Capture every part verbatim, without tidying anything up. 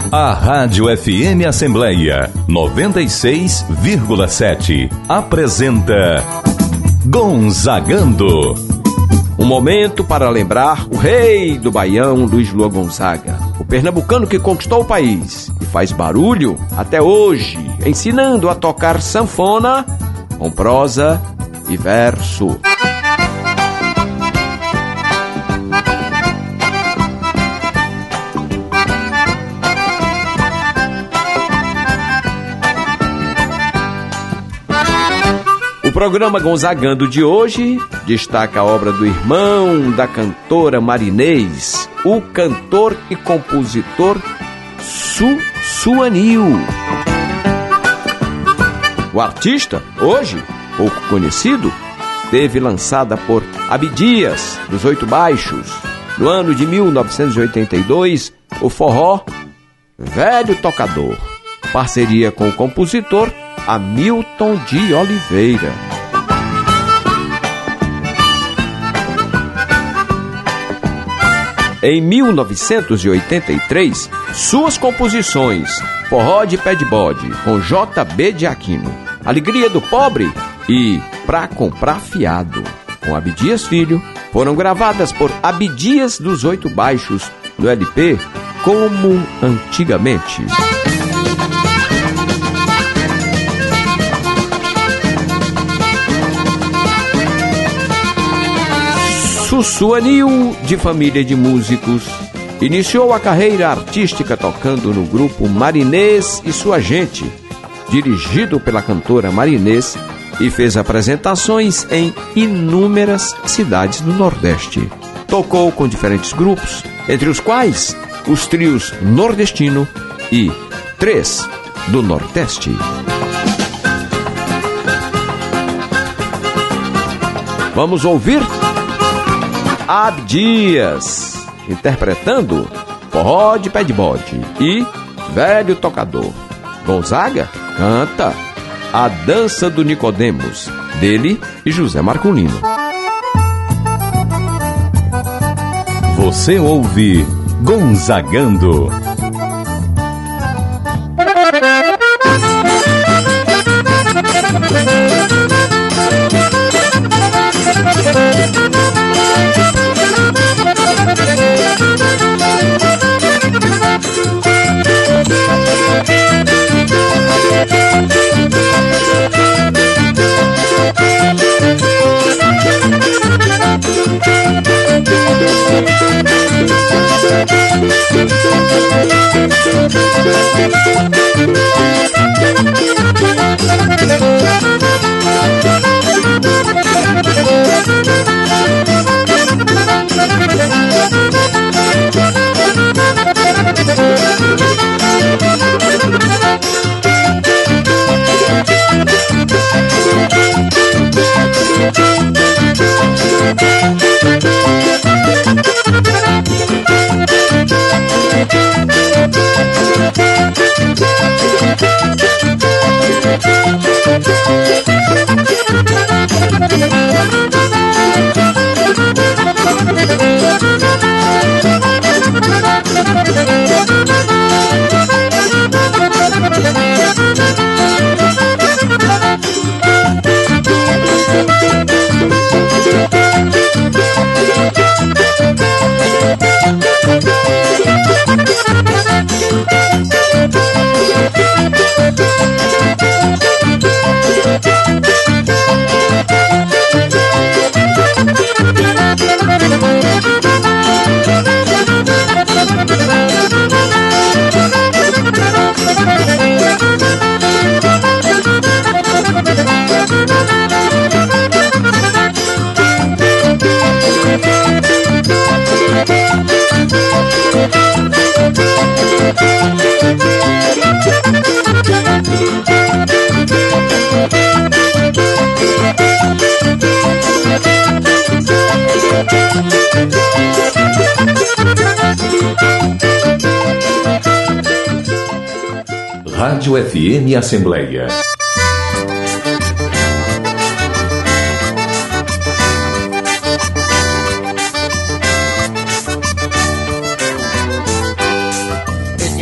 A Rádio F M Assembleia noventa e seis vírgula sete apresenta Gonzagando. Um momento para lembrar o rei do Baião, Luiz Lua Gonzaga, o pernambucano que conquistou o país e faz barulho até hoje, ensinando a tocar sanfona com prosa e verso. O programa Gonzagando de hoje destaca a obra do irmão da cantora Marinês, o cantor e compositor Sussuanil. O artista, hoje pouco conhecido, teve lançada por Abdias dos Oito Baixos, no ano de mil novecentos e oitenta e dois, o forró Velho Tocador, parceria com o compositor Hamilton de Oliveira. Em mil novecentos e oitenta e três, suas composições Forró de Pé de Bode, com J B de Aquino, Alegria do Pobre e Pra Comprar Fiado, com Abdias Filho, foram gravadas por Abdias dos Oito Baixos no L P Como Antigamente. Sussuanil, de família de músicos, iniciou a carreira artística tocando no grupo Marinês e Sua Gente, dirigido pela cantora Marinês, e fez apresentações em inúmeras cidades do Nordeste. Tocou com diferentes grupos, entre os quais os trios Nordestino e Três do Nordeste. Vamos ouvir Abdias, interpretando Forró de Pé de Bode e Velho Tocador. Gonzaga canta A Dança do Nicodemos, dele e José Marculino. Você ouve Gonzagando. Rádio F M Assembleia.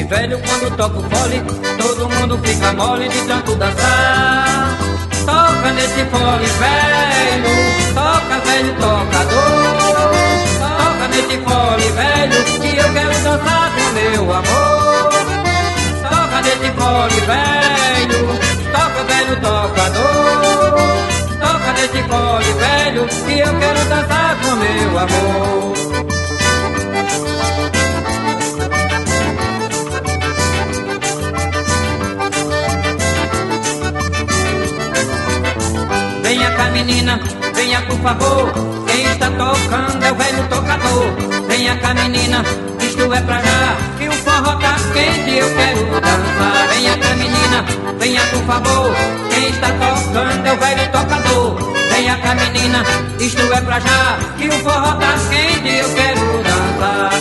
velho quando toca o fole, todo mundo fica mole de tanto dançar. Toca nesse fole velho, toca velho tocador. Toca nesse fole velho, que eu quero dançar com meu amor. Toca nesse fole velho, toca velho tocador. Toca nesse fole velho, que eu quero dançar com meu amor. Venha cá menina, venha por favor, quem está tocando é o velho tocador. Venha cá menina, isto é pra já, que o forró tá quente e eu quero dançar. Venha cá menina, venha por favor, quem está tocando é o velho tocador. Venha cá menina, isto é pra já, que o forró tá quente e eu quero dançar.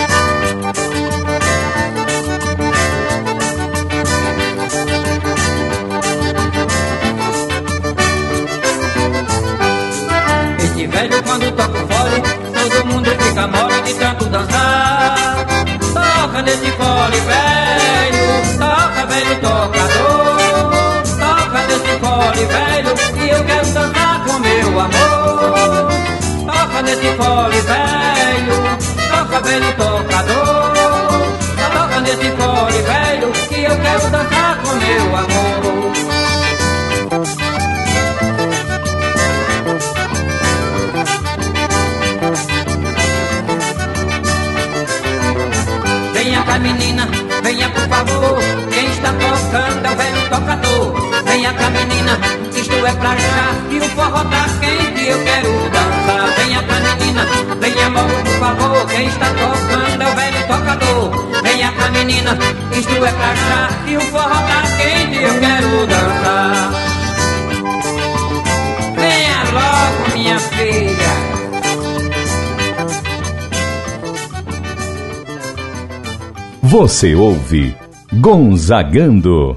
Esse velho quando toca o fole, todo mundo fica mole de tanto dançar. Toca nesse fole velho, toca velho tocador. Toca nesse fole velho, e eu quero dançar com meu amor. Toca nesse fole velho, toca velho tocador. Toca nesse fole velho, que eu quero dançar com meu amor. Venha cá menina, venha por favor, quem está tocando é o velho tocador. Venha cá menina, isto é pra já, e o forró tá quente e eu quero dançar. Venha cá menina, venha logo por favor, quem está tocando é o velho tocador. Venha cá menina, isto é pra já, e o forró tá quente e eu quero dançar. Venha logo minha filha. Você ouve Gonzagando.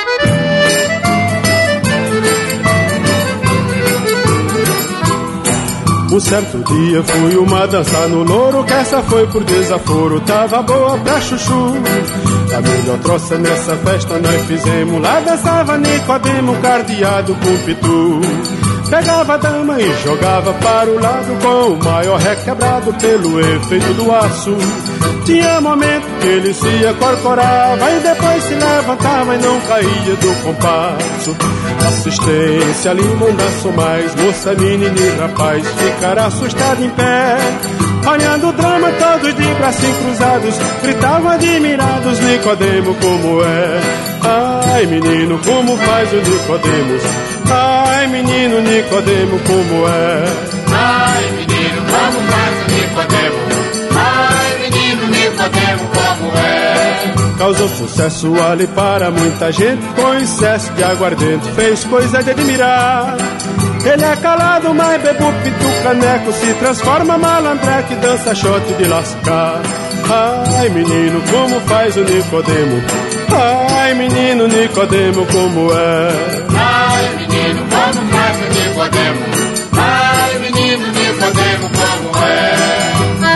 Um certo dia fui uma dança no louro, que essa foi por desaforo, tava boa pra chuchu. A melhor troça nessa festa nós fizemos, lá dançava Nicodemo cardeado com pitu. Pegava a dama e jogava para o lado, com o maior requebrado pelo efeito do aço. Tinha momento que ele se acorcorava e depois se levantava e não caía do compasso. Assistência ali mandaço mais, moça, menina e rapaz, ficaram assustados em pé, olhando o drama todos de braços cruzados, gritavam admirados, Nicodemo como é. Ai menino, como faz o Nicodemo? Ai menino, Nicodemo como é. Ai menino, como faz o Nicodemo? Ai menino, Nicodemo como é. Causou sucesso ali para muita gente, com excesso de aguardente fez coisa de admirar. Ele é calado, mas bebo pitu caneco, se transforma malandreque, dança shot de lascar. Ai menino, como faz o Nicodemo? Ai menino, Nicodemo como é. Ai menino, como faz o Nicodemo? Ai menino, Nicodemo como é.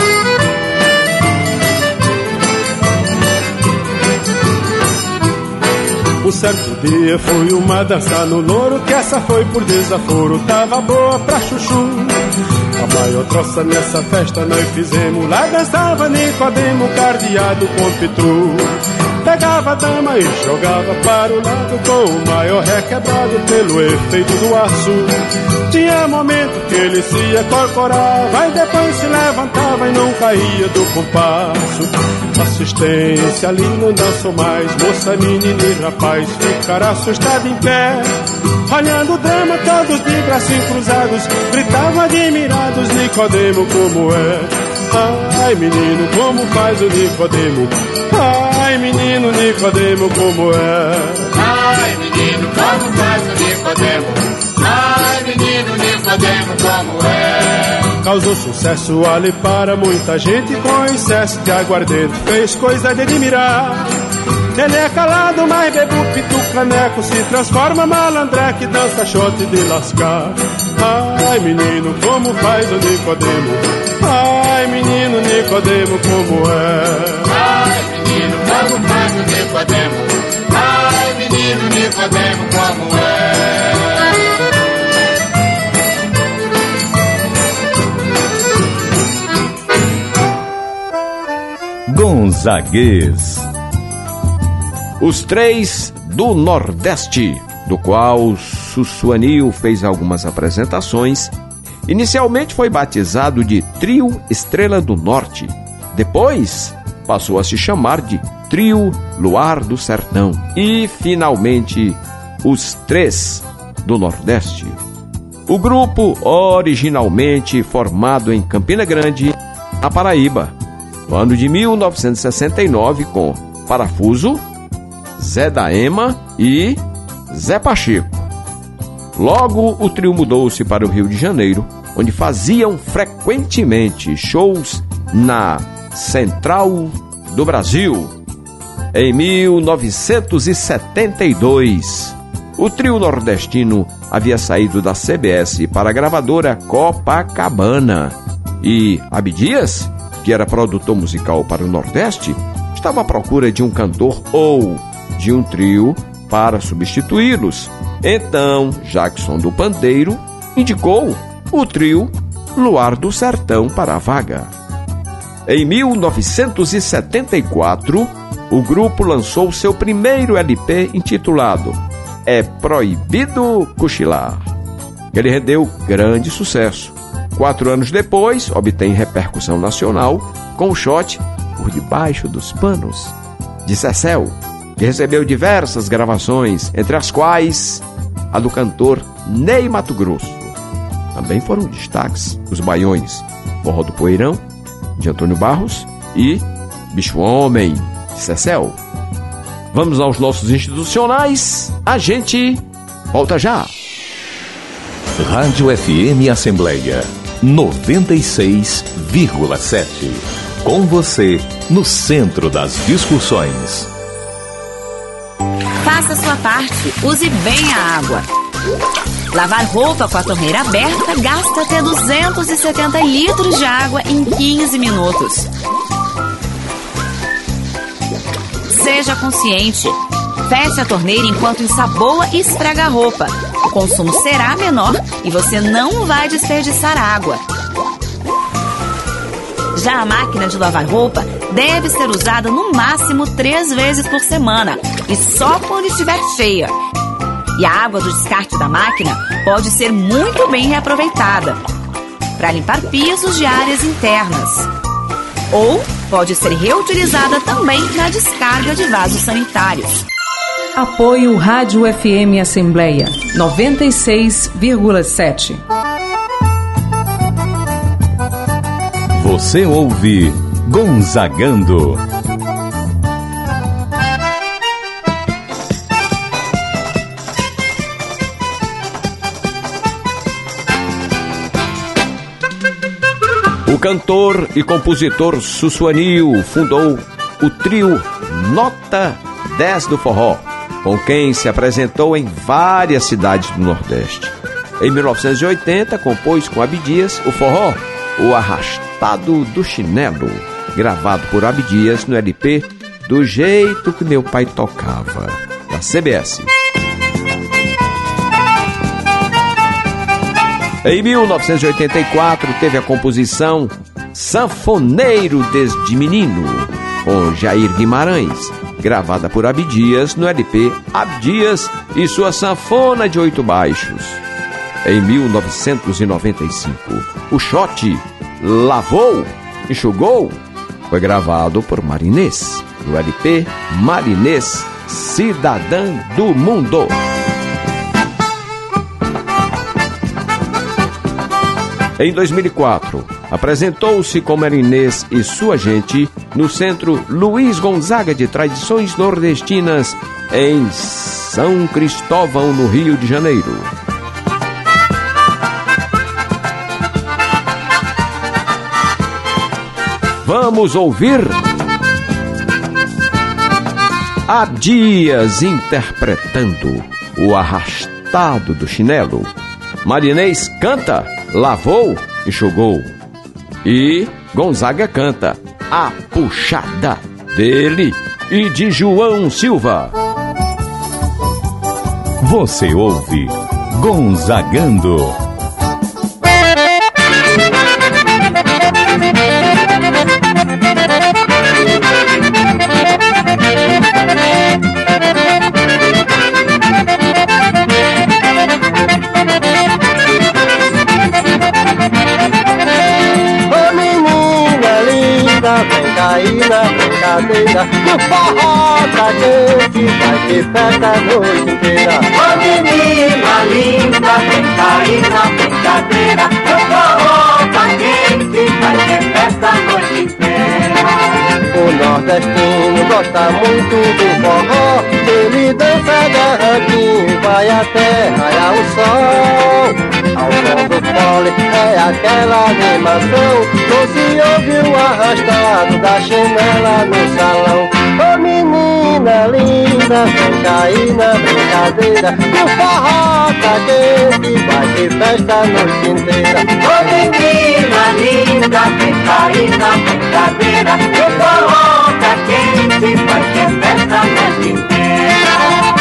Um certo dia foi uma dança no louro, que essa foi por desaforo, tava boa pra chuchu. A maior troça nessa festa nós fizemos, lá dançava Nicodemo cardeado com pitu. Pegava a dama e jogava para o lado, com o maior requebrado pelo efeito do aço. Tinha momento que ele se acorcorava e depois se levantava e não caía do compasso. Assistência ali não dançou mais, moça, menina e rapaz, ficaram assustados em pé, olhando o drama todos de braços cruzados, gritavam admirados, Nicodemo como é. Ai menino, como faz o Nicodemo? Ai menino, Nicodemo como é. Ai menino, como faz o Nicodemo? Ai menino, Nicodemo como é. Causou sucesso ali para muita gente, com excesso de aguardente fez coisa de admirar. Ele é calado, mas bebo pitu caneco, se transforma malandreque, dança shot de lascar. Ai menino, como faz o Nicodemo? Ai menino, Nicodemo como é. Ai menino, como faz Gonzaguês. Os Três do Nordeste, do qual Sussuanil fez algumas apresentações, inicialmente foi batizado de Trio Estrela do Norte. Depois passou a se chamar de Trio Luar do Sertão. E, finalmente, Os Três do Nordeste. O grupo, originalmente formado em Campina Grande, na Paraíba, no ano de mil novecentos e sessenta e nove, com Parafuso, Zé da Ema e Zé Pacheco. Logo, o trio mudou-se para o Rio de Janeiro, onde faziam frequentemente shows na Central do Brasil. Em mil novecentos e setenta e dois, o trio nordestino havia saído da C B S para a gravadora Copacabana e Abdias, que era produtor musical para o Nordeste, estava à procura de um cantor ou de um trio para substituí-los. Então, Jackson do Pandeiro indicou o trio Luar do Sertão para a vaga. Em mil novecentos e setenta e quatro, o grupo lançou seu primeiro L P intitulado É Proibido Cochilar. Ele rendeu grande sucesso. Quatro anos depois, obtém repercussão nacional com o shot Por Debaixo dos Panos, de Cecel, que recebeu diversas gravações, entre as quais a do cantor Ney Matogrosso. Também foram destaques os baiões Forró do Poeirão, de Antônio Barros, e Bicho Homem, de Cecel. Vamos aos nossos institucionais. A gente volta já. Rádio F M Assembleia noventa e seis vírgula sete. Com você no centro das discussões. Faça sua parte, use bem a água. Lavar roupa com a torneira aberta gasta até duzentos e setenta litros de água em quinze minutos. Seja consciente. Feche a torneira enquanto ensaboa e esfrega a roupa. O consumo será menor e você não vai desperdiçar água. Já a máquina de lavar roupa deve ser usada no máximo três vezes por semana e só quando estiver cheia. E a água do descarte da máquina pode ser muito bem reaproveitada para limpar pisos de áreas internas. Ou pode ser reutilizada também na descarga de vasos sanitários. Apoio Rádio F M Assembleia noventa e seis vírgula sete. Você ouve Gonzagando. O cantor e compositor Sussuanil fundou o trio Nota dez do Forró, com quem se apresentou em várias cidades do Nordeste. Em mil novecentos e oitenta, compôs com Abdias o forró O Arrastado do Chinelo, gravado por Abdias no L P Do Jeito que Meu Pai Tocava, da C B S. Em mil novecentos e oitenta e quatro, teve a composição Sanfoneiro desde Menino, com Jair Guimarães, gravada por Abdias no L P Abdias e sua Sanfona de Oito Baixos. Em mil novecentos e noventa e cinco, o shot Lavou, Enxugou foi gravado por Marinês, no L P Marinês Cidadã do Mundo. Em dois mil e quatro, apresentou-se com Marinês e sua gente no Centro Luiz Gonzaga de Tradições Nordestinas, em São Cristóvão, no Rio de Janeiro. Vamos ouvir Abdias interpretando O Arrastado do Chinelo. Marinês canta Lavou, Enxugou. E Gonzaga canta A Puxada, dele e de João Silva. Você ouve Gonzagando. brincadeira, no forró tá quente, vai ter festa a noite inteira. Ô menina linda, vem cair na brincadeira, no forró tá quente, vai ter festa a noite inteira. O nordestino gosta muito do forró, ele dança agarradinho e vai até raiar o sol. Ao som do fole é aquela animação, não se ouve o arrastado da chinela no salão. Ô menina linda, vem cair na brincadeira, no forró tá quente, vai ter festa a noite inteira. Ô menina linda, vem cair na brincadeira, no forró tá quente, vai ter festa a noite inteira.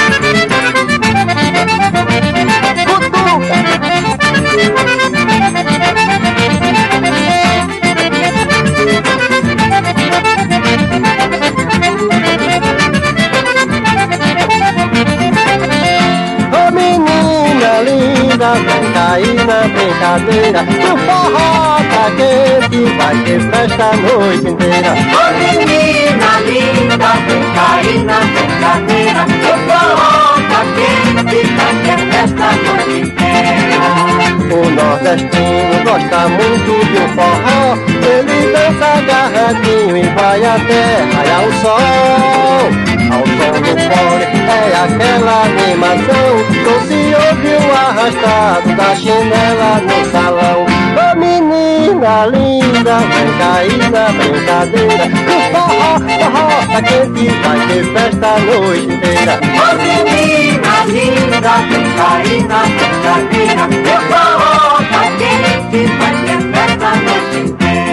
Ô menina linda, vem cair na brincadeira, no forró tá quente, vai ter festa a noite inteira. Ô menina linda, vem cair na brincadeira, no forró tá quente, vai ter festa a noite inteira. O nordestino gosta muito de um forró, ele dança agarradinho e vai até raiar o sol. Ao som do fole é aquela animação, não se ouve o arrastado da chinela no salão. Ô menina linda, vem cair na brincadeira, no forró, forró tá quente, vai ter festa a noite inteira. Ô menina linda, vem cair na brincadeira, no forró tá quente, vai ter festa a noite inteira.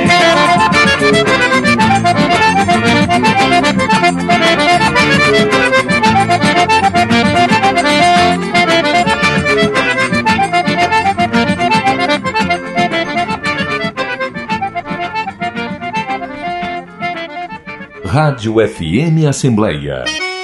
Rádio F M Assembleia.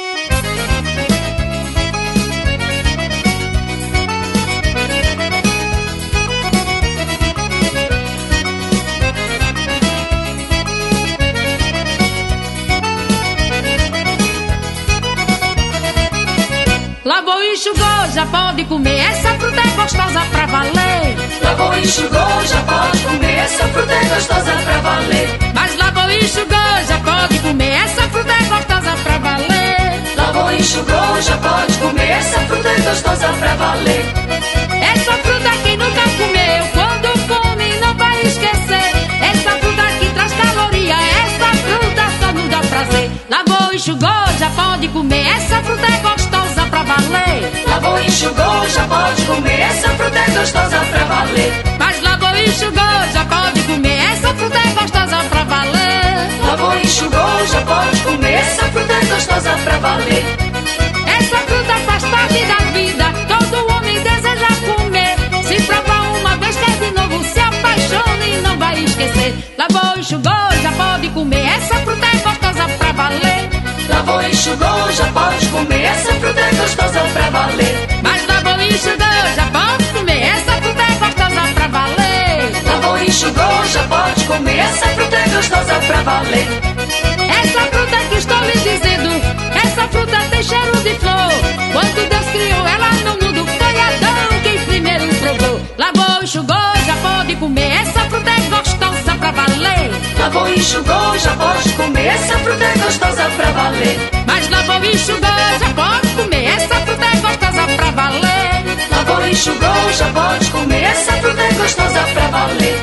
Lavou e enxugou, já pode comer, essa fruta é gostosa pra valer. Lavou e enxugou, já pode comer, essa fruta é gostosa pra valer. Mas lavou e enxugou, já pode comer, essa fruta é gostosa pra valer. Lavou e enxugou, já pode comer, essa fruta é gostosa pra valer. Essa fruta quem nunca comeu, quando come não vai esquecer. Essa fruta que traz caloria, essa fruta só não dá prazer. Lavou e enxugou, já pode comer, essa fruta é gostosa pra valer. Lavou e enxugou, já pode comer, essa fruta é gostosa pra valer. Mas lavou e enxugou, já pode comer, essa fruta é gostosa pra valer. Lavou e enxugou, já pode comer, essa fruta é gostosa pra valer. Essa fruta faz parte da vida, todo homem deseja comer. Se provar uma vez quer de novo, se apaixona e não vai esquecer. Lavou e enxugou, já pode comer, essa fruta é gostosa pra valer. Lavou e enxugou, já pode comer, essa fruta é gostosa pra valer. Mas lavou e enxugou, já pode comer, essa fruta é gostosa pra valer. Lavou e enxugou, já pode comer, essa fruta é gostosa pra valer. Essa fruta que estou lhe dizendo, essa fruta tem cheiro de flor. Quando Deus criou ela no mundo, foi Adão quem primeiro provou. Lavou e enxugou, já pode comer, essa fruta é gostosa pra valer. Lavou e enxugou, já pode comer, essa fruta é gostosa pra valer. Mas lavou e enxugou, já pode comer, essa fruta é gostosa pra valer. Lavou e enxugou, já pode comer, essa fruta é gostosa pra valer.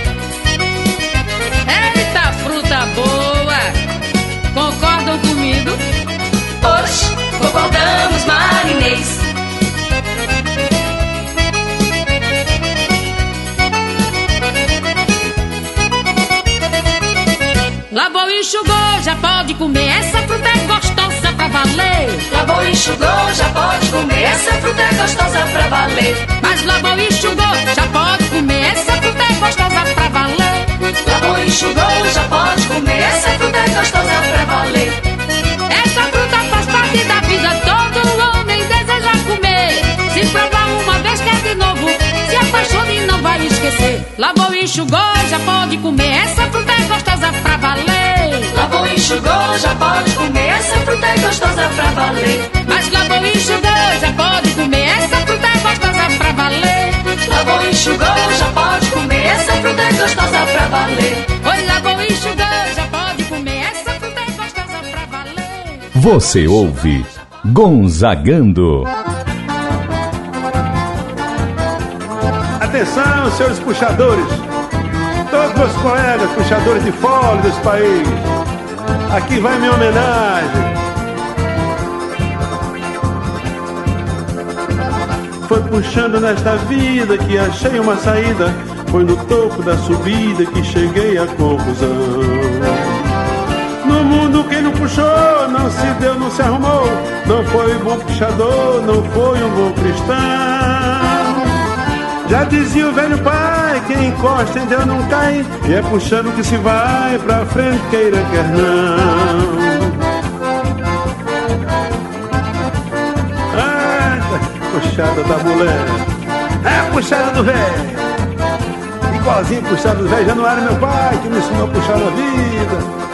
Eita, fruta boa! Concordam comigo? Hoje concordamos, marinês. Lavou e enxugou, já pode comer, essa fruta é gostosa pra valer. Lavou e enxugou, já pode comer, essa fruta é gostosa pra valer. Mas lavou e enxugou, já pode comer, essa fruta é gostosa pra valer. Lavou e enxugou, já pode comer, essa fruta é gostosa pra valer. Essa fruta faz parte da vida, todo homem deseja comer. Se provar uma vez quer de novo, se apaixona e não vai esquecer. Lavou e enxugou, já pode comer, essa fruta é gostosa pra valer. Lavou e enxugou, enxugou, já pode comer, essa fruta é gostosa pra valer. Mas lavou e enxugou, já pode comer, essa fruta é gostosa pra valer. Lavou e enxugou, já pode comer, essa fruta é gostosa pra valer. Oi, lavou e enxugou, já pode comer, essa fruta é gostosa pra valer. Você ouve Gonzagando. Atenção, senhores puxadores, todos meus colegas puxadores de fole desse país, aqui vai minha homenagem. Foi puxando nesta vida que achei uma saída, foi no topo da subida que cheguei à conclusão. No mundo quem não puxou, não se deu, não se arrumou, não foi um bom puxador, não foi um bom cristão. Já dizia o velho pai, quem encosta em Deus não cai, e é puxando que se vai, pra frente queira quer não. Ah, puxada da mulher, é puxada do velho, igualzinho puxada do velho, já não era meu pai que me ensinou a puxar na vida.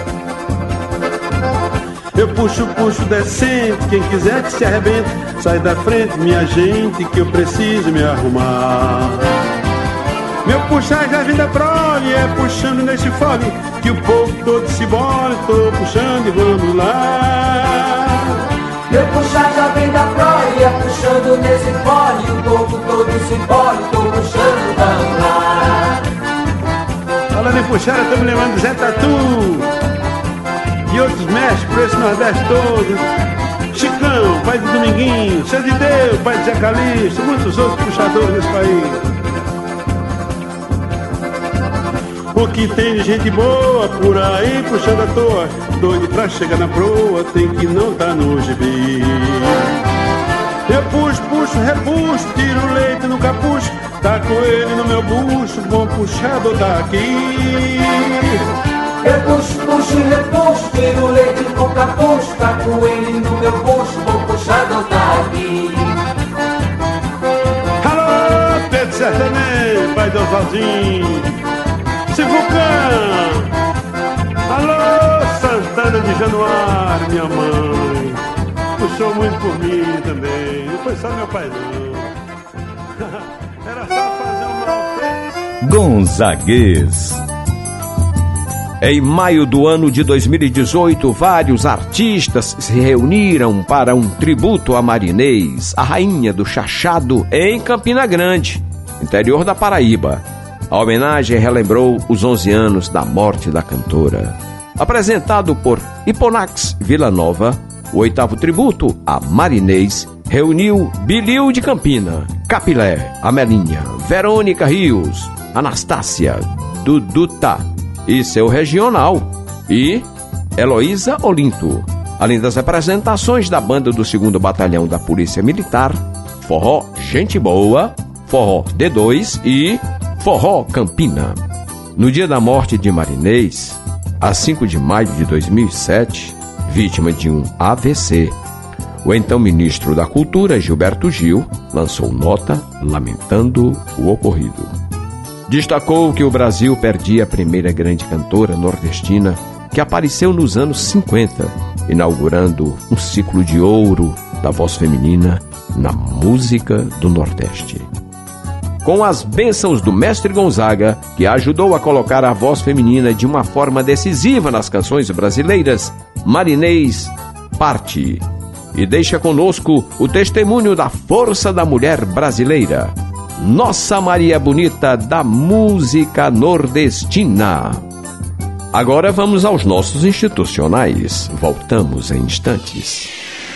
Eu puxo, puxo decente, quem quiser que se arrebente, sai da frente, minha gente, que eu preciso me arrumar. Meu puxar já vem da prole, é puxando neste fole, que o povo todo se bole, tô puxando e vamos lá. Meu puxar já vem da prole, é puxando nesse fole, o povo todo se bole, tô puxando, vamos lá. Falando em puxar, eu tô me lembrando do Zé Tatu e outros mestres por esse Nordeste todo. Chicão, pai de Dominguinho, Seu de Deus, pai de Zé Calixto, muitos outros puxadores nesse país. O que tem de gente boa por aí puxando à toa, doido pra chegar na proa, tem que não tá no gibi. Eu puxo, puxo, repuxo, tiro o leite no capucho, taco ele no meu bucho, bom puxador daqui. Eu puxo, puxo, repuxo, tiro o leite com capucho, taco ele no meu bucho, vou puxador daqui. Alô, Pedro Sertanejo, pai do Oswaldinho, Sivucão, alô, Santana de Januário, minha mãe, puxou muito por mim também, não foi só meu pai não, era só fazer um mal. Gonzaguês. Em maio do ano de dois mil e dezoito, vários artistas se reuniram para um tributo a Marinês, a rainha do chachado, em Campina Grande, interior da Paraíba. A homenagem relembrou os onze anos da morte da cantora. Apresentado por Hiponax Villanova, o oitavo tributo a Marinês reuniu Bilil de Campina, Capilé, Amelinha, Verônica Rios, Anastácia, Duduta e seu regional, e Heloísa Olinto, além das apresentações da banda do segundo Batalhão da Polícia Militar, Forró Gente Boa, Forró D dois e Forró Campina. No dia da morte de Marinês, a cinco de maio de dois mil e sete, vítima de um A V C, o então ministro da Cultura, Gilberto Gil, lançou nota lamentando o ocorrido. Destacou que o Brasil perdia a primeira grande cantora nordestina que apareceu nos anos cinquenta, inaugurando um ciclo de ouro da voz feminina na música do Nordeste. Com as bênçãos do mestre Gonzaga, que ajudou a colocar a voz feminina de uma forma decisiva nas canções brasileiras, Marinês parte e deixa conosco o testemunho da força da mulher brasileira, Nossa Maria Bonita da música nordestina. Agora vamos aos nossos institucionais. Voltamos em instantes.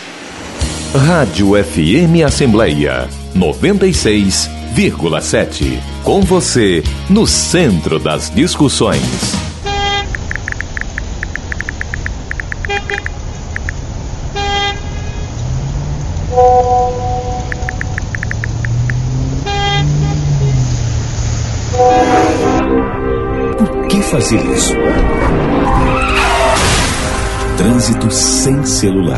Rádio F M Assembleia noventa e seis vírgula sete. Com você no centro das discussões. Por que fazer isso? Trânsito sem celular.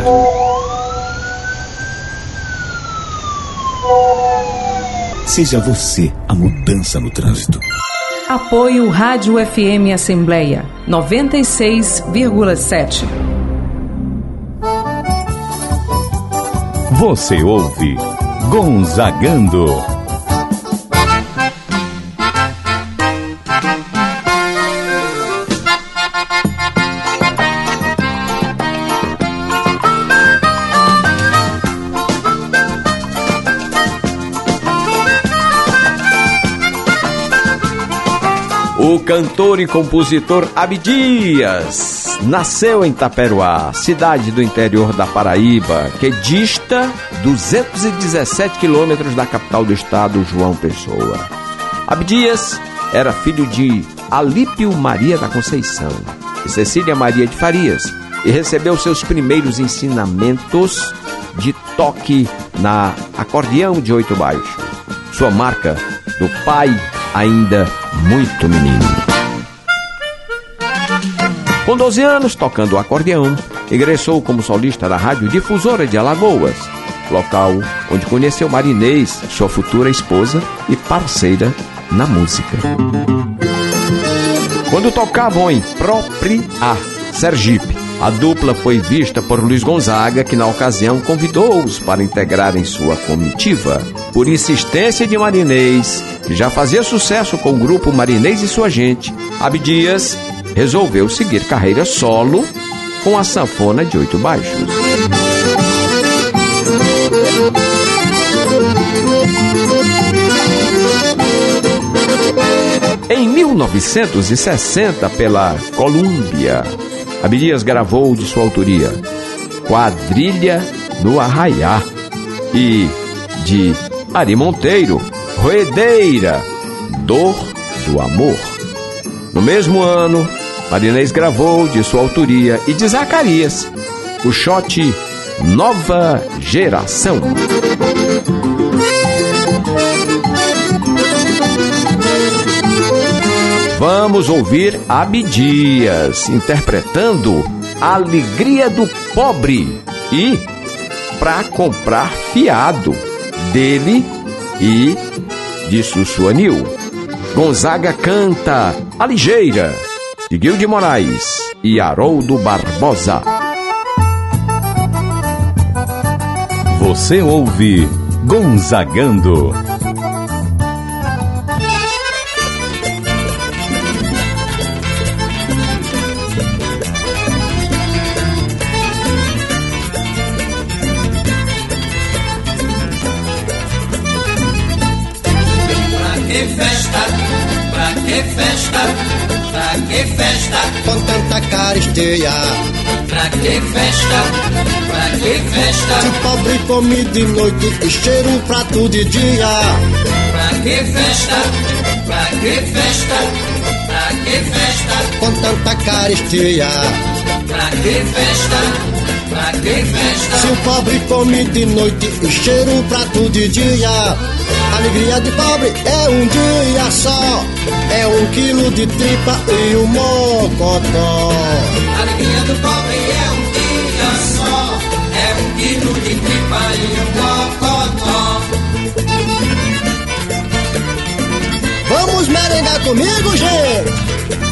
Seja você a mudança no trânsito. Apoio Rádio F M Assembleia noventa e seis vírgula sete. Você ouve Gonzagando. O cantor e compositor Abdias nasceu em Taperoá, cidade do interior da Paraíba, que dista duzentos e dezessete quilômetros da capital do estado, João Pessoa. Abdias era filho de Alípio Maria da Conceição e Cecília Maria de Farias e recebeu seus primeiros ensinamentos de toque na acordeão de oito baixos. Sua marca do pai ainda muito menino. Com doze anos, tocando o acordeão, ingressou como solista da Rádio Difusora de Alagoas, local onde conheceu Marinês, sua futura esposa e parceira na música. Quando tocavam em Propriá, Sergipe, a dupla foi vista por Luiz Gonzaga, que na ocasião convidou-os para integrarem sua comitiva. Por insistência de Marinês, que já fazia sucesso com o grupo Marinês e Sua Gente, Abdias resolveu seguir carreira solo com a sanfona de oito baixos. Em mil novecentos e sessenta, pela Columbia, Abdias gravou de sua autoria Quadrilha no Arraiá e de Ari Monteiro, Roedeira, Dor do Amor. No mesmo ano, Marinês gravou de sua autoria e de Zacarias o shot Nova Geração. Vamos ouvir Abdias interpretando Alegria do Pobre e Pra Comprar Fiado, dele e de Sussuanil. Gonzaga canta A Ligeira, de Guil de Moraes e Haroldo Barbosa. Você ouve Gonzagando. Pra que festa com tanta carestia? Pra que festa? Pra que festa? Se o pobre come de noite e cheira um prato de dia. Pra que festa? Pra que festa? Pra que festa com tanta carestia? Pra que festa? Pra que festa? Se o pobre come de noite e cheira um prato de dia. Alegria de pobre é um dia só, é um quilo de tripa e um mocotó. Alegria do pobre é um dia só, é um quilo de tripa e um mocotó. Vamos merengar comigo, gente!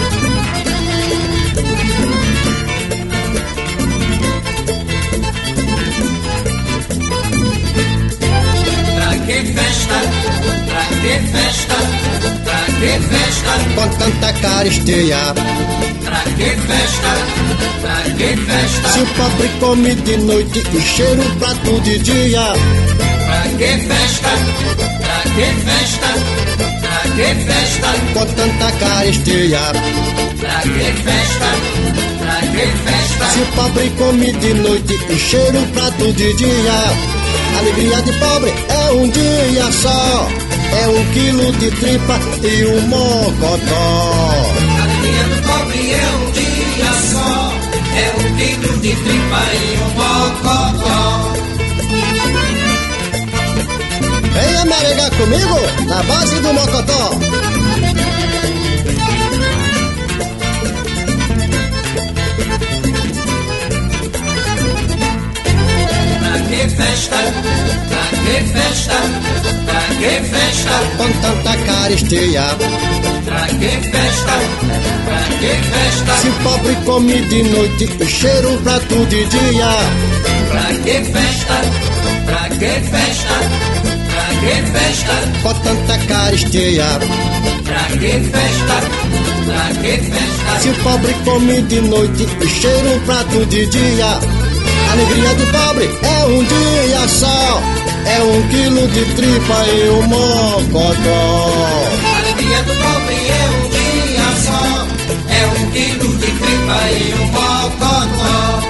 Pra que festa? Pra que festa? Pra que festa com tanta carestia? Pra que festa? Pra que festa? Se o pobre come de noite e cheira um prato de dia. Pra que festa? Pra que festa? Pra que festa com tanta carestia? Pra que festa? Pra que festa? Se o pobre come de noite e cheira um prato de dia. Alegria de pobre é um dia só, é um quilo de tripa e um mocotó. Alegria do pobre é um dia só, é um quilo de tripa e um mocotó. Venha merengar comigo na base do mocotó. Pra que festa? Pra que festa? Pra que festa, com tanta carestia. pra que festa, pra que festa, Se o pobre come de noite, cheira um prato de dia. pra que festa, pra que festa, pra que festa, Com tanta carestia. pra que festa, pra que festa, Se o pobre come de noite, cheira um prato de dia. A alegria do pobre é um dia só, é um quilo de tripa e um mocotó. a alegria do pobre é um dia só, é um quilo de tripa e um mocotó.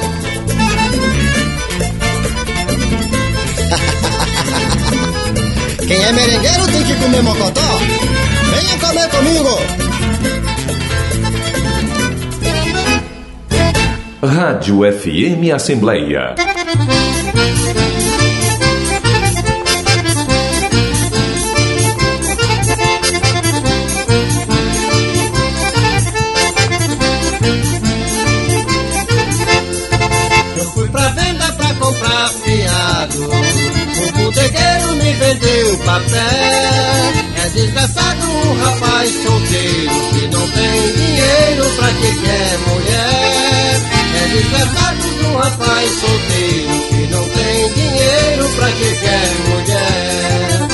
Quem é merengueiro tem que comer mocotó. Venha comer comigo. Rádio F M Assembleia. Eu fui pra venda pra comprar fiado. O bodegueiro me vendeu papel. É desgraçado um rapaz solteiro que não tem dinheiro pra que quer mulher. É desgraçado um rapaz solteiro que não tem dinheiro pra que quer mulher.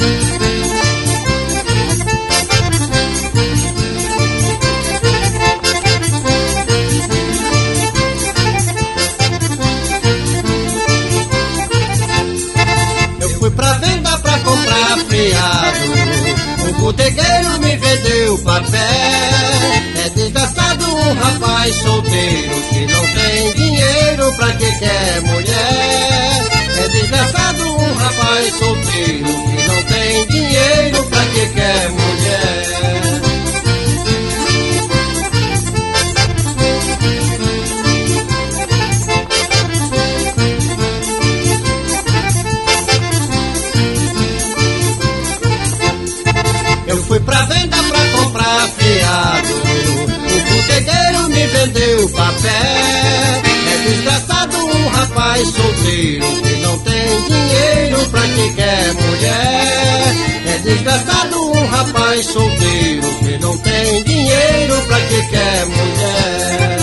Eu fui pra venda pra comprar fiado. O bodegueiro me vendeu papel. É desgraçado um rapaz solteiro que não tem dinheiro pra que quer mulher. É desgraçado um rapaz solteiro que não tem dinheiro pra que quer mulher. Eu fui pra venda pra comprar fiado. O bodegueiro me vendeu papel. É desgraçado um rapaz solteiro que não tem dinheiro pra que quer mulher. É desgraçado um rapaz solteiro que não tem dinheiro pra que quer mulher.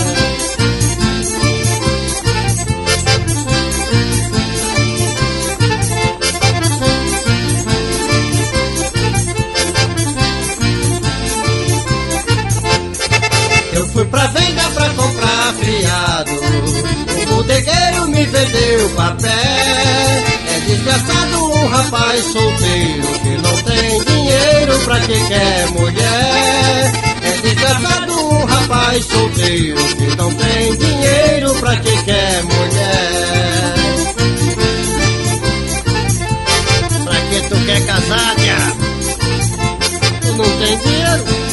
Eu fui pra venda pra comprar fiado. O bodegueiro me vendeu papel. É desgraçado um rapaz solteiro que não tem dinheiro pra que quer mulher. É desgraçado um rapaz solteiro que não tem dinheiro pra que quer mulher. Pra que tu quer casar, diabo? Tu não tem dinheiro?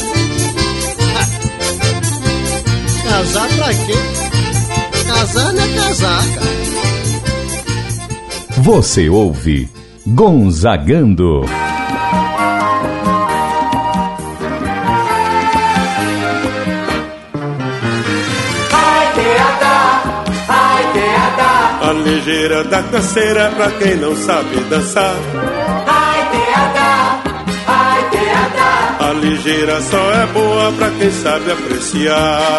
Casar pra quê? Casar não é casar, cara. Você ouve Gonzagando. A ligeira da canseira pra quem não sabe dançar. A ligeira só é boa pra quem sabe apreciar.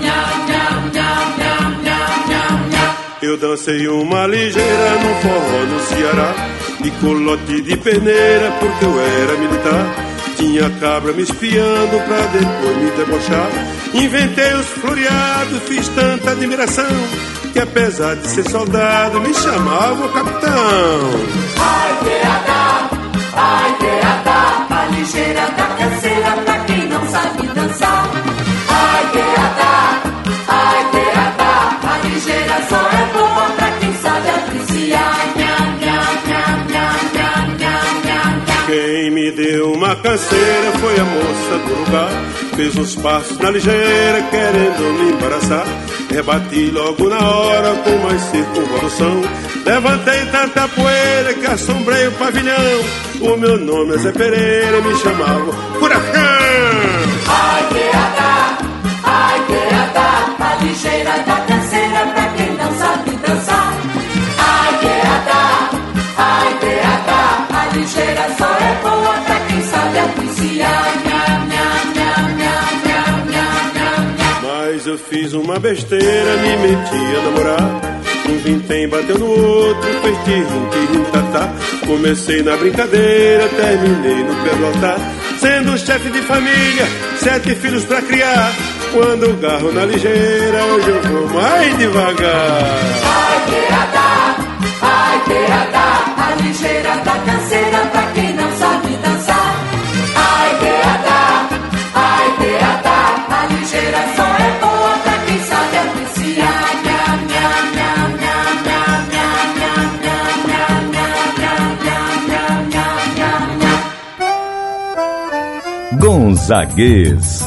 Eu dancei uma ligeira no forró no Ceará, de colote de peneira porque eu era militar. Tinha cabra me espiando pra depois me debochar. Inventei os floreados, fiz tanta admiração que apesar de ser soldado me chamava o capitão. Ai, teatá, ai, teatá, a ligeira da canseira pra quem não sabe dançar. Ai, teatá, ai, teatá, a ligeira só é boa pra quem sabe apreciar. Nham, nham, nham, nham, nham, nham, nham, nham. Quem me deu uma canseira foi a moça do lugar. Fez uns passos na ligeira querendo me embaraçar. Rebati logo na hora com mais circunvolução. Levantei tanta poeira que assombrei o pavilhão. O meu nome é Zé Pereira, me chamavam Furacão. Ai, teatá, ai, teatá, a ligeira da canseira pra quem não sabe dançar. Ai, teatá, ai, teatá, a ligeira só é fiz uma besteira, me meti a namorar. Um vintém bateu no outro, fez tirim, tirim, tatá. Comecei na brincadeira, terminei no pé do altar. Sendo chefe de família, sete filhos pra criar. Quando eu garro na ligeira, hoje eu vou mais devagar. Ai, teatá, ai, teatá, a ligeira da canseira pra quem não sabe dançar. Ai, teatá, ai, teatá, a ligeira só é boa pra quem sabe apreciar. Gonzaguês.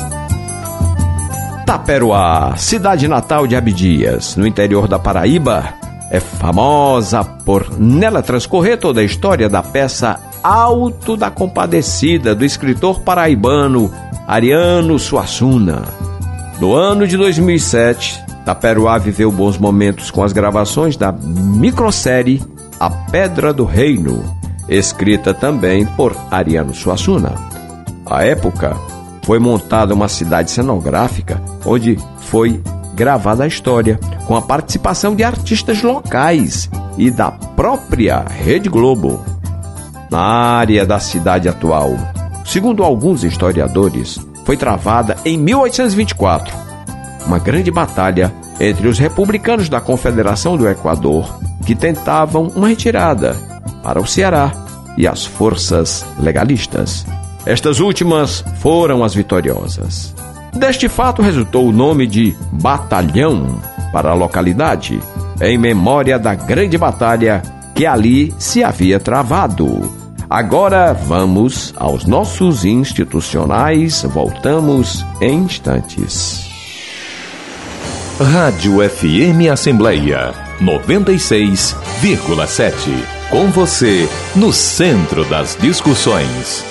Taperoá, cidade natal de Abdias, no interior da Paraíba, é famosa por nela transcorrer toda a história da peça Alto da Compadecida, do escritor paraibano Ariano Suassuna. No ano de dois mil e sete, Taperoá viveu bons momentos com as gravações da microsérie A Pedra do Reino, escrita também por Ariano Suassuna. À época, foi montada uma cidade cenográfica onde foi gravada a história, com a participação de artistas locais e da própria Rede Globo. Na área da cidade atual, segundo alguns historiadores, foi travada em mil oitocentos e vinte e quatro uma grande batalha entre os republicanos da Confederação do Equador, que tentavam uma retirada para o Ceará, e as forças legalistas. Estas últimas foram as vitoriosas. Deste fato resultou o nome de Batalhão para a localidade, em memória da grande batalha que ali se havia travado. Agora vamos aos nossos institucionais, voltamos em instantes. Rádio F M Assembleia noventa e seis vírgula sete. Com você no centro das discussões.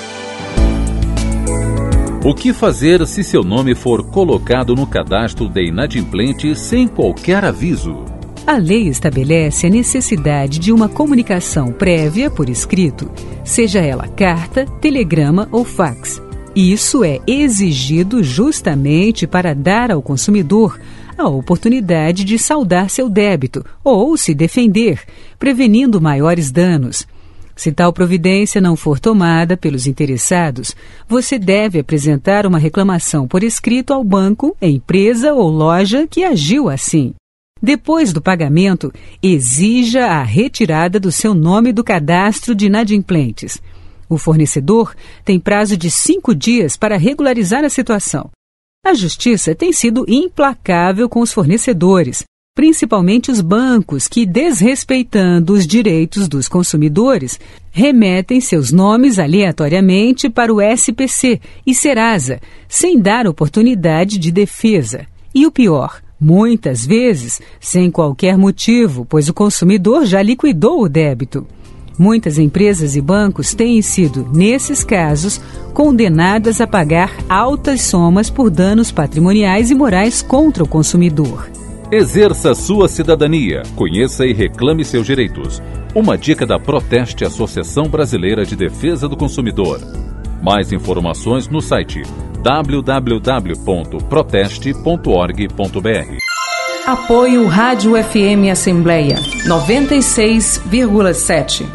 O que fazer se seu nome for colocado no cadastro de inadimplente sem qualquer aviso? A lei estabelece a necessidade de uma comunicação prévia por escrito, seja ela carta, telegrama ou fax. Isso é exigido justamente para dar ao consumidor a oportunidade de saldar seu débito ou se defender, prevenindo maiores danos. Se tal providência não for tomada pelos interessados, você deve apresentar uma reclamação por escrito ao banco, empresa ou loja que agiu assim. Depois do pagamento, exija a retirada do seu nome do cadastro de inadimplentes. O fornecedor tem prazo de cinco dias para regularizar a situação. A Justiça tem sido implacável com os fornecedores, principalmente os bancos que, desrespeitando os direitos dos consumidores, remetem seus nomes aleatoriamente para o S P C e Serasa, sem dar oportunidade de defesa. E o pior, muitas vezes, sem qualquer motivo, pois o consumidor já liquidou o débito. Muitas empresas e bancos têm sido, nesses casos, condenadas a pagar altas somas por danos patrimoniais e morais contra o consumidor. Exerça sua cidadania, conheça e reclame seus direitos. Uma dica da Proteste, Associação Brasileira de Defesa do Consumidor. Mais informações no site w w w ponto proteste ponto org ponto b r. Apoio Rádio F M Assembleia noventa e seis vírgula sete.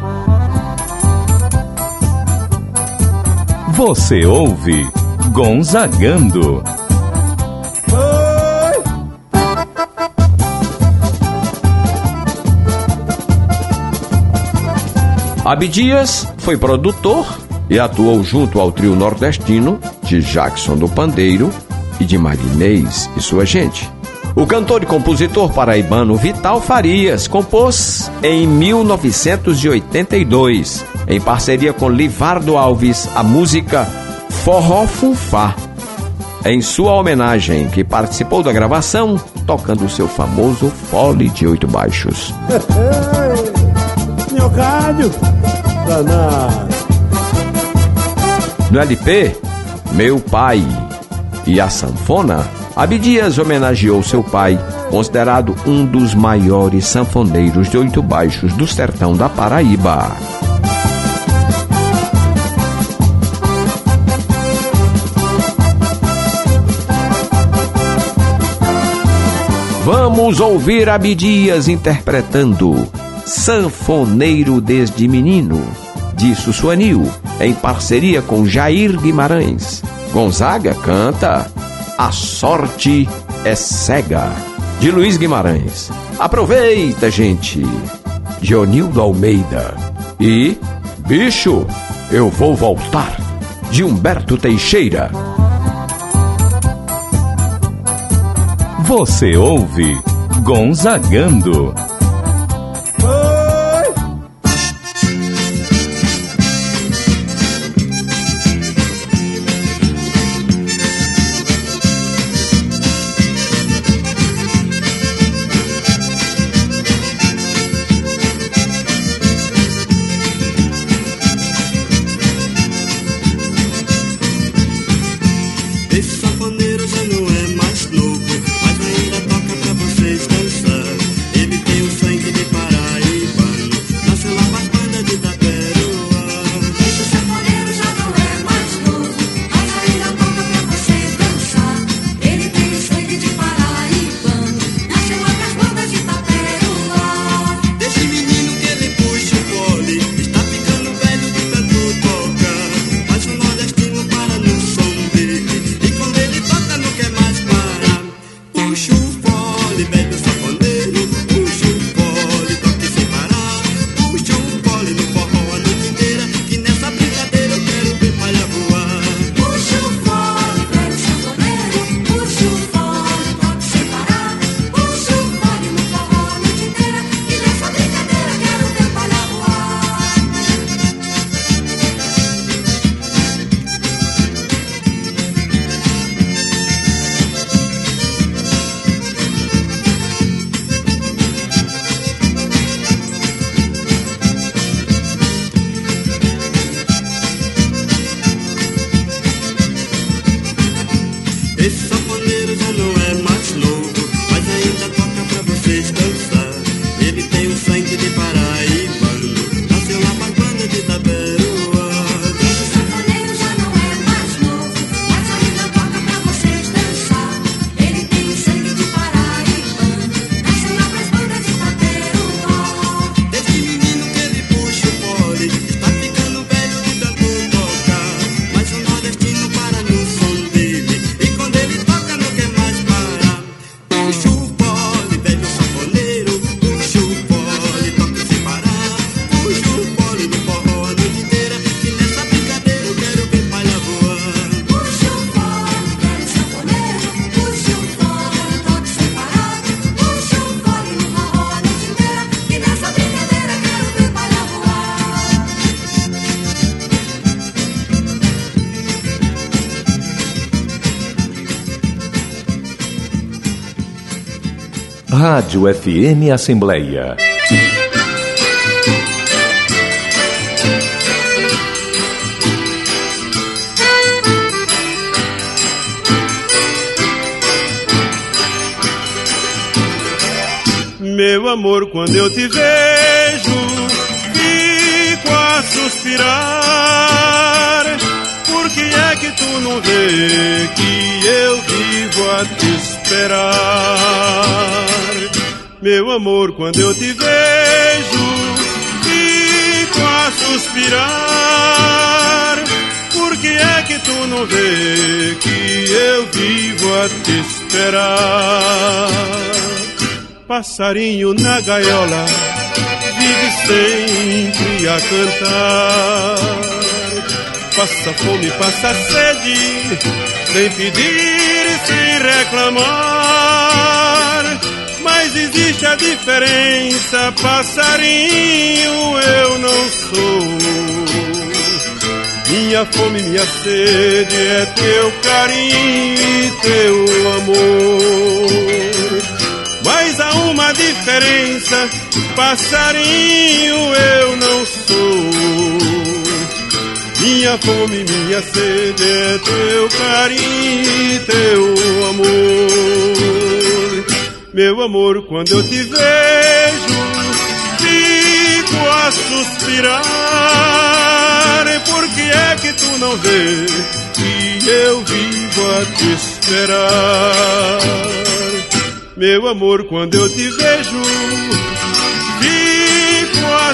Você ouve Gonzagando. Abdias foi produtor e atuou junto ao trio nordestino de Jackson do Pandeiro e de Marinês e sua gente. O cantor e compositor paraibano Vital Farias compôs em mil novecentos e oitenta e dois, em parceria com Livardo Alves, a música Forró Funfá, em sua homenagem, que participou da gravação tocando o seu famoso fole de oito baixos. Minhocádio, danado. No L P, Meu Pai e a Sanfona, Abdias homenageou seu pai, considerado um dos maiores sanfoneiros de oito baixos do sertão da Paraíba. Vamos ouvir Abdias interpretando Sanfoneiro Desde Menino, de Sussuanil, em parceria com Jair Guimarães. Gonzaga canta A Sorte é Cega, de Luiz Guimarães. Aproveita, gente, de Onildo Almeida. E Bicho, Eu Vou Voltar, de Humberto Teixeira. Você ouve Gonzagando. Rádio F M Assembleia. Meu amor, quando eu te vejo, fico a suspirar. Por que é que tu não vê que eu vivo a te esperar? Meu amor, quando eu te vejo, fico a suspirar. Por que é que tu não vê que eu vivo a te esperar? Passarinho na gaiola vive sempre a cantar. Passa fome, passa sede, sem pedir, sem reclamar. Mas existe a diferença, passarinho, eu não sou. Minha fome, minha sede é teu carinho e teu amor. Mas há uma diferença, passarinho, eu não sou. Minha fome, minha sede é teu carinho e teu amor. Meu amor, quando eu te vejo, fico a suspirar. Por que é que tu não vê que eu vivo a te esperar? Meu amor, quando eu te vejo, fico a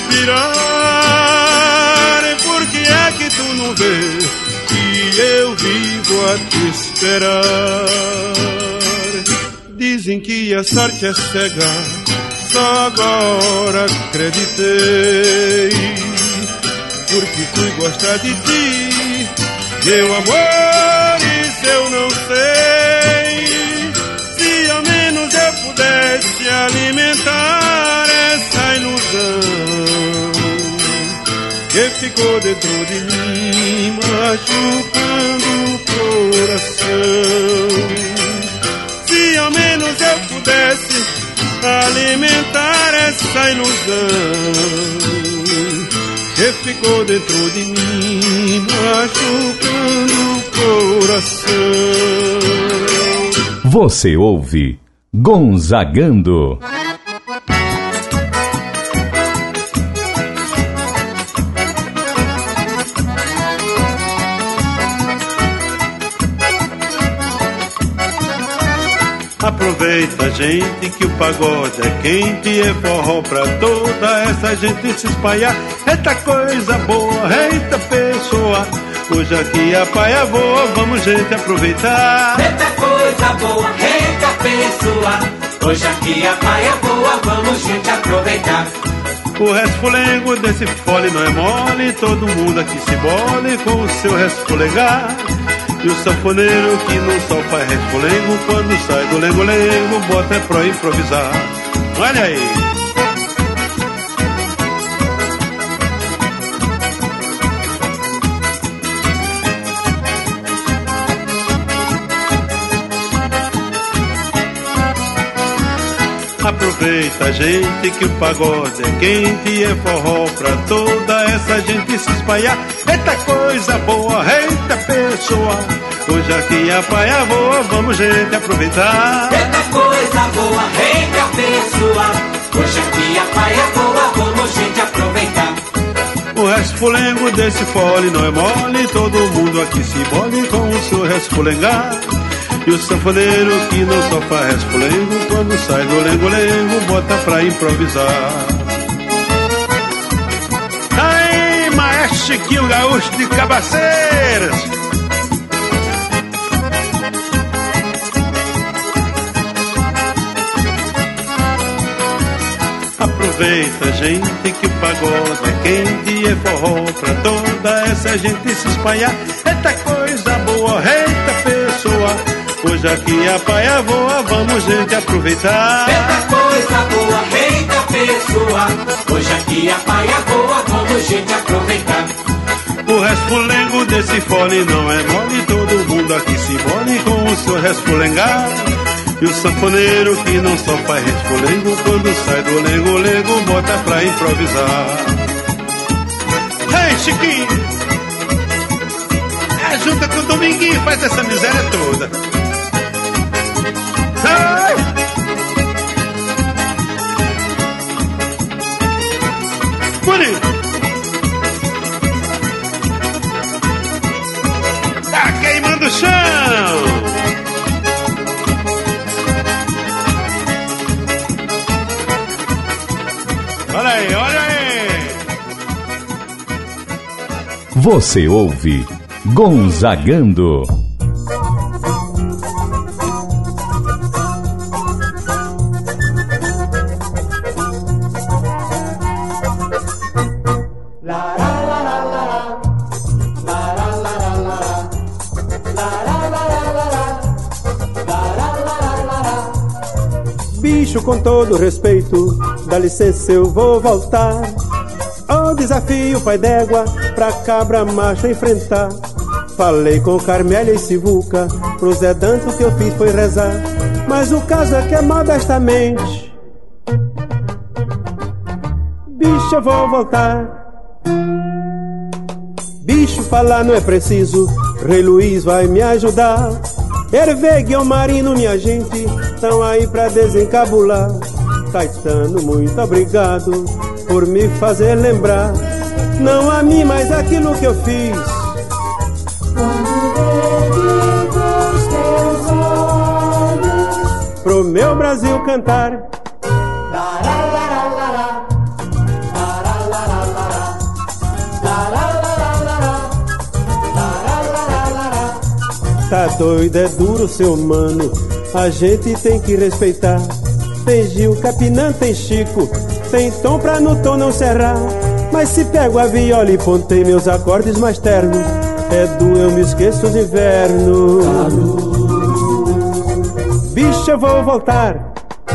suspirar. Por que é que tu não vê que eu vivo a te esperar? Dizem que a sorte é cega, só agora acreditei. Porque fui gostar de ti, meu amor, isso eu não sei. Se ao menos eu pudesse alimentar essa ilusão que ficou dentro de mim, machucando o coração. Se ao menos eu pudesse alimentar essa ilusão que ficou dentro de mim, machucando o coração. Você ouve Gonzagando. Aproveita, gente, que o pagode é quente, é forró pra toda essa gente se espalhar. Eita coisa boa, eita pessoa, hoje aqui a paia voa, vamos gente aproveitar. Eita coisa boa, eita pessoa, hoje aqui a paia voa, vamos gente aproveitar. O resfolengo desse fole não é mole, todo mundo aqui se bole com o seu resfolegar. E o sanfoneiro que não só faz resfolengo, quando sai do lengo-lengo, bota é pra improvisar. Olha aí! Aproveita, gente, que o pagode é quente, é forró pra toda essa gente se espalhar. Eita coisa boa, eita pessoa, hoje aqui a paia voa, vamos gente aproveitar. Eita coisa boa, eita pessoa, hoje aqui a paia voa, vamos gente aproveitar. O resfolengo desse fole não é mole, todo mundo aqui se bole com o seu resfolengar. E o sanfoneiro que não só faz resfolengo, quando sai do lengo-lengo, bota pra improvisar. Aí, maestro Chiquinho Gaúcho de Cabaceiras. Aproveita, gente, que o pagode é quente, é forró pra toda essa gente se espalhar. Eita coisa boa, eita pessoa, hoje aqui a paia voa, vamos gente aproveitar. Eita coisa boa, eita pessoa, hoje aqui a paia voa, vamos gente aproveitar. O resfolengo desse fole não é mole, todo mundo aqui se bole com o seu resfolengar. E o sanfoneiro que não só faz resfolengo, quando sai do lengo-lengo, bota pra improvisar. Ei, Chiquinho! É, junta com o Dominguinho, faz essa miséria toda. Ai! Bonito! Tá queimando o chão! Olha aí, olha aí! Você ouve Gonzagando. Bicho, com todo respeito, dá licença, eu vou voltar. O desafio, pai d'égua, pra cabra macho enfrentar. Falei com Carmélia e Sivuca, pro Zé Danto que eu fiz foi rezar. Mas o caso é que é modestamente, bicho, eu vou voltar. Bicho, falar não é preciso, Rei Luiz vai me ajudar. Hervé, Guilmarino, minha gente, tão aí pra desencabular. Caetano, muito obrigado por me fazer lembrar, não a mim, mas aquilo que eu fiz. Pro pro meu Brasil cantar. Tá doido, é duro, seu mano, a gente tem que respeitar. Tem Gil, Capinã, tem Chico, tem tom pra no tom não serrar. Mas se pego a viola e pontei meus acordes mais ternos, é do eu me esqueço do inverno. Bicho, eu vou voltar.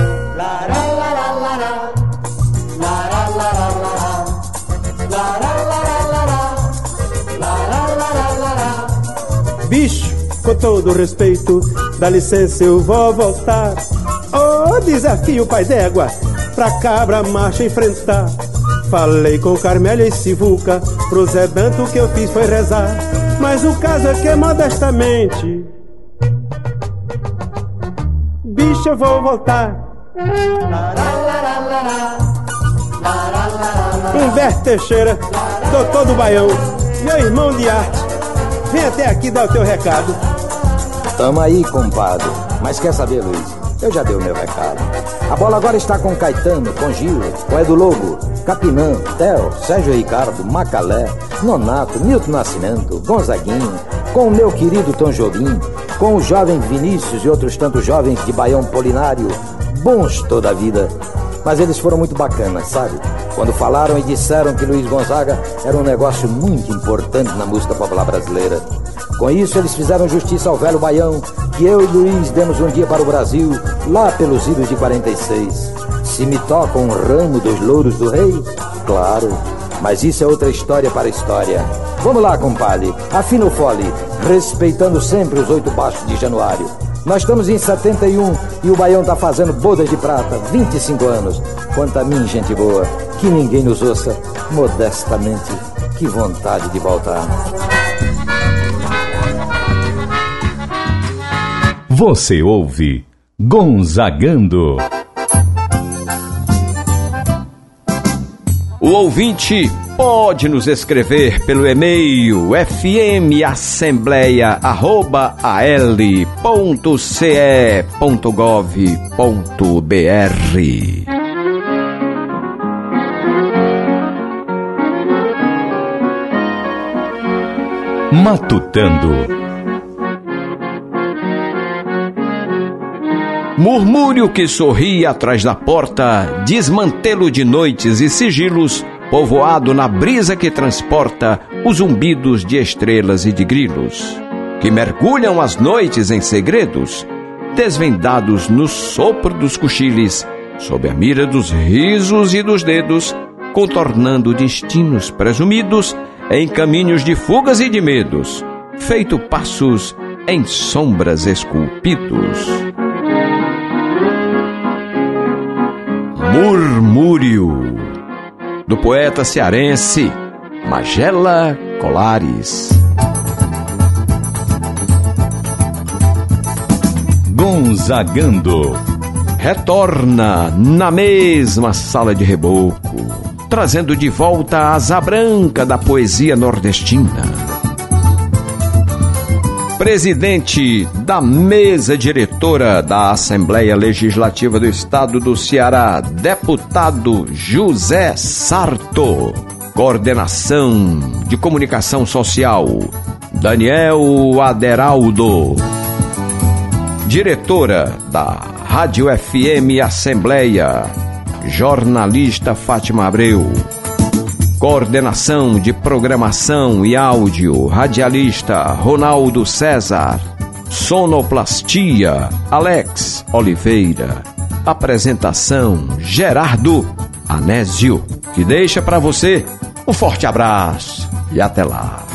Bicho, com todo respeito, dá licença, eu vou voltar. Oh, desafio, pai d'égua, pra cabra macho enfrentar. Falei com Carmélia e Sivuca, pro Zé Danto o que eu fiz foi rezar. Mas o caso é que modestamente, bicho, eu vou voltar. Humberto Teixeira, doutor do Baião, meu irmão de arte, vem até aqui dar o teu recado. Tamo aí, compadre. Mas quer saber, Luiz? Eu já dei o meu recado. A bola agora está com Caetano, com Gil, com Edu Lobo, Capinã, Theo, Sérgio Ricardo, Macalé, Nonato, Milton Nascimento, Gonzaguinho, com o meu querido Tom Jobim, com o jovem Vinícius e outros tantos jovens de Baião Polinário, bons toda a vida. Mas eles foram muito bacanas, sabe? Quando falaram e disseram que Luiz Gonzaga era um negócio muito importante na música popular brasileira. Com isso, eles fizeram justiça ao velho Baião, que eu e Luiz demos um dia para o Brasil, lá pelos idos de quarenta e seis. Se me toca um ramo dos louros do rei? Claro, mas isso é outra história para a história. Vamos lá, compadre, afina o fole, respeitando sempre os oito baixos de Januário. Nós estamos em setenta e um e o Baião tá fazendo bodas de prata, vinte e cinco anos. Quanto a mim, gente boa, que ninguém nos ouça, modestamente, que vontade de voltar. Você ouve Gonzagando. O ouvinte pode nos escrever pelo e-mail f m assembleia arroba a l ponto c e ponto gov ponto b r. Matutando. Murmúrio que sorria atrás da porta, desmantelo de noites e sigilos, povoado na brisa que transporta os zumbidos de estrelas e de grilos, que mergulham as noites em segredos, desvendados no sopro dos cochiles, sob a mira dos risos e dos dedos, contornando destinos presumidos em caminhos de fugas e de medos, feito passos em sombras esculpidos. Murmúrio, do poeta cearense Magela Colares. Gonzagando retorna na mesma sala de reboco, trazendo de volta a asa branca da poesia nordestina. Presidente da mesa diretora da Assembleia Legislativa do Estado do Ceará, deputado José Sarto. Coordenação de Comunicação Social, Daniel Aderaldo. Diretora da Rádio F M Assembleia, jornalista Fátima Abreu. Coordenação de Programação e Áudio, radialista Ronaldo César. Sonoplastia, Alex Oliveira. Apresentação, Gerardo Anésio, que deixa para você um forte abraço e até lá.